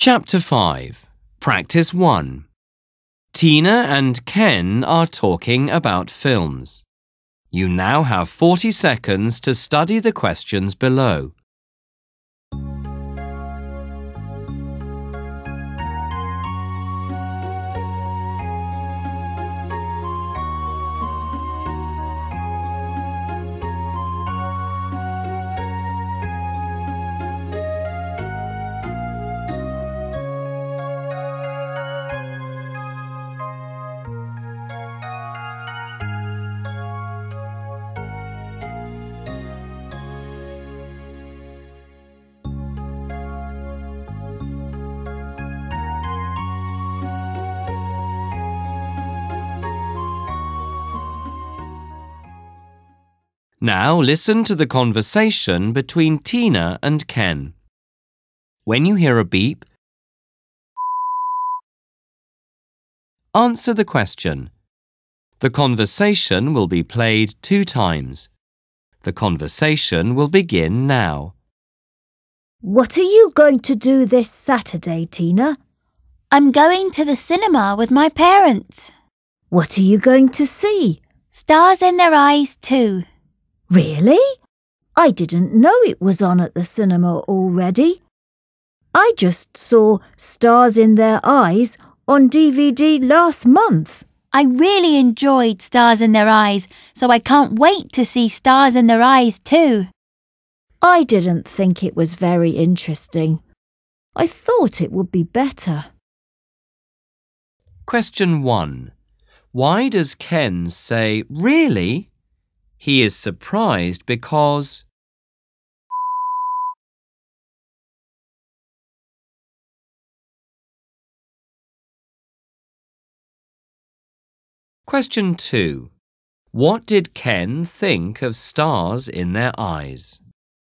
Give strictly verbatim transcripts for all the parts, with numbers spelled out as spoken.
Chapter five. Practice one. Tina and Ken are talking about films. You now have forty seconds to study the questions below. Now listen to the conversation between Tina and Ken. When you hear a beep, answer the question. The conversation will be played two times. The conversation will begin now. What are you going to do this Saturday, Tina? I'm going to the cinema with my parents. What are you going to see? Stars in Their Eyes two. Really? I didn't know it was on at the cinema already. I just saw Stars in Their Eyes on D V D last month. I really enjoyed Stars in Their Eyes, so I can't wait to see Stars in Their Eyes too. I didn't think it was very interesting. I thought it would be better. Question one. Why does Ken say, "Really"? He is surprised because Question two. What did Ken think of Stars in Their Eyes?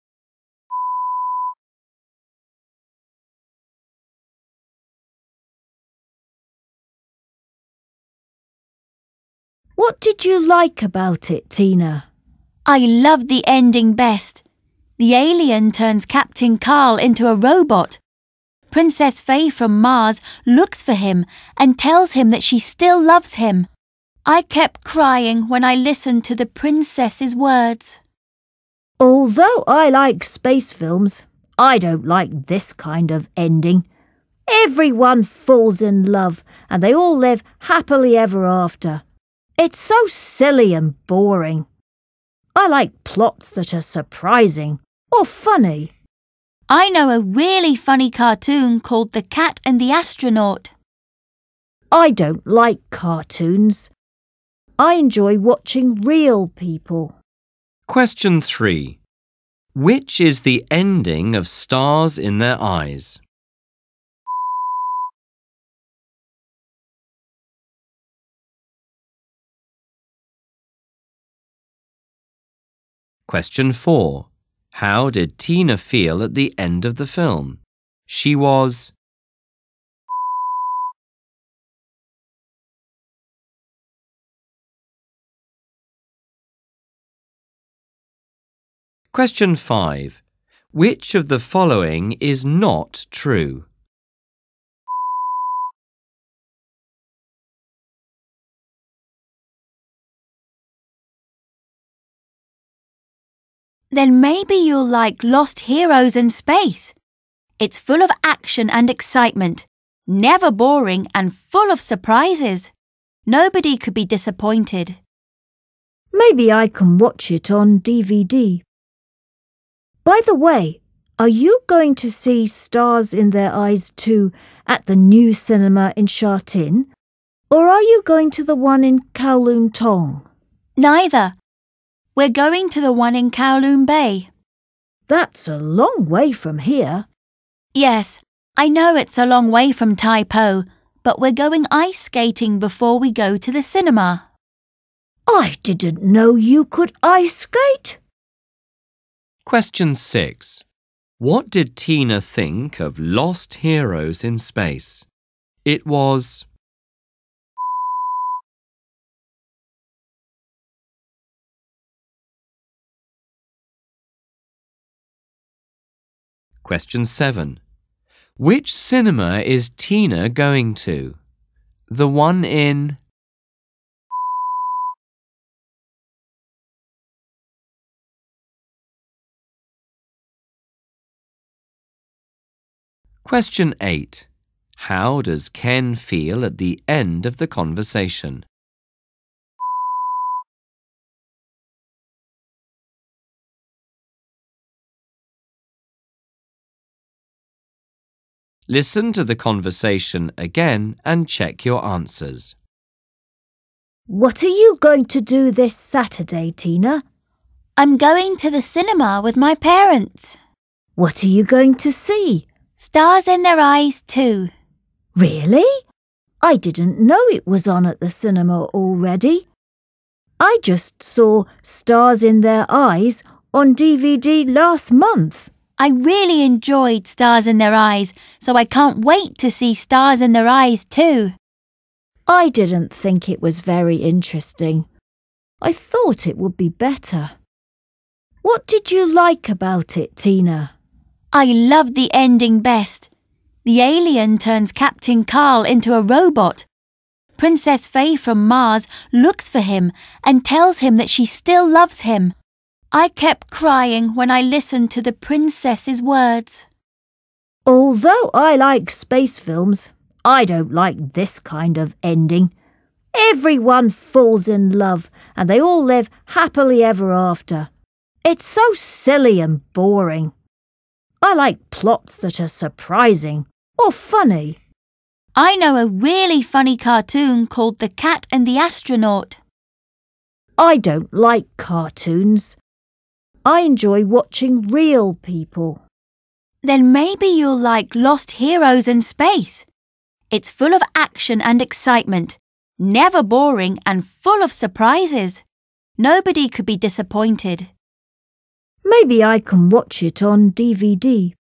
What did you like about it, Tina? I loved the ending best. The alien turns Captain Carl into a robot. Princess Faye from Mars looks for him and tells him that she still loves him. I kept crying when I listened to the princess's words. Although I like space films, I don't like this kind of ending. Everyone falls in love and they all live happily ever after. It's so silly and boring. I like plots that are surprising or funny. I know a really funny cartoon called The Cat and the Astronaut. I don't like cartoons. I enjoy watching real people. Question three. Which is the ending of Stars in Their Eyes? Question four. How did Tina feel at the end of the film? She was Question five. Which of the following is not true? Then maybe you'll like Lost Heroes in Space. It's full of action and excitement, never boring and full of surprises. Nobody could be disappointed. Maybe I can watch it on D V D. By the way, are you going to see Stars in Their Eyes two at the new cinema in Sha Tin? Or are you going to the one in Kowloon Tong? Neither. We're going to the one in Kowloon Bay. That's a long way from here. Yes, I know it's a long way from Tai Po, but we're going ice skating before we go to the cinema. I didn't know you could ice skate. Question six. What did Tina think of Lost Heroes in Space? It was Question seven. Which cinema is Tina going to? The one in... Question eight. How does Ken feel at the end of the conversation? Listen to the conversation again and check your answers. What are you going to do this Saturday, Tina? I'm going to the cinema with my parents. What are you going to see? Stars in Their Eyes too. Really? I didn't know it was on at the cinema already. I just saw Stars in Their Eyes on D V D last month. I really enjoyed Stars in Their Eyes, so I can't wait to see Stars in Their Eyes too. I didn't think it was very interesting. I thought it would be better. What did you like about it, Tina? I loved the ending best. The alien turns Captain Carl into a robot. Princess Faye from Mars looks for him and tells him that she still loves him. I kept crying when I listened to the princess's words. Although I like space films, I don't like this kind of ending. Everyone falls in love and they all live happily ever after. It's so silly and boring. I like plots that are surprising or funny. I know a really funny cartoon called The Cat and the Astronaut. I don't like cartoons. I enjoy watching real people. Then maybe you'll like Lost Heroes in Space. It's full of action and excitement, never boring and full of surprises. Nobody could be disappointed. Maybe I can watch it on D V D.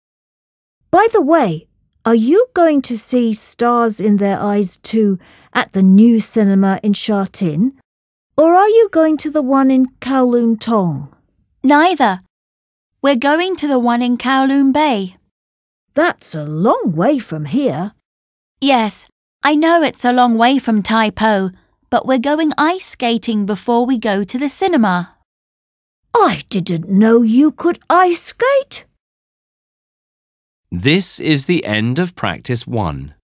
By the way, are you going to see Stars in Their Eyes too at the new cinema in Sha Tin? Or are you going to the one in Kowloon Tong? Neither. We're going to the one in Kowloon Bay. That's a long way from here. Yes, I know it's a long way from Tai Po, but we're going ice skating before we go to the cinema. I didn't know you could ice skate. This is the end of practice one.